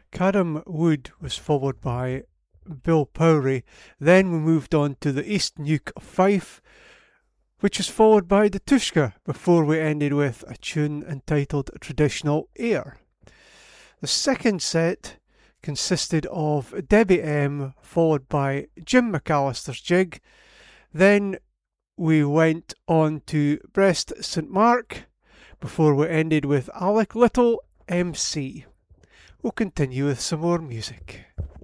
Caram Wood was followed by Bill Powrie. Then we moved on to the East Nuke of Fife, which was followed by the Tushka, before we ended with a tune entitled Traditional Air. The second set consisted of Debbie M, followed by Jim McAllister's Jig. Then we went on to Brest St Mark, before we ended with Alec Little MC. We'll continue with some more music.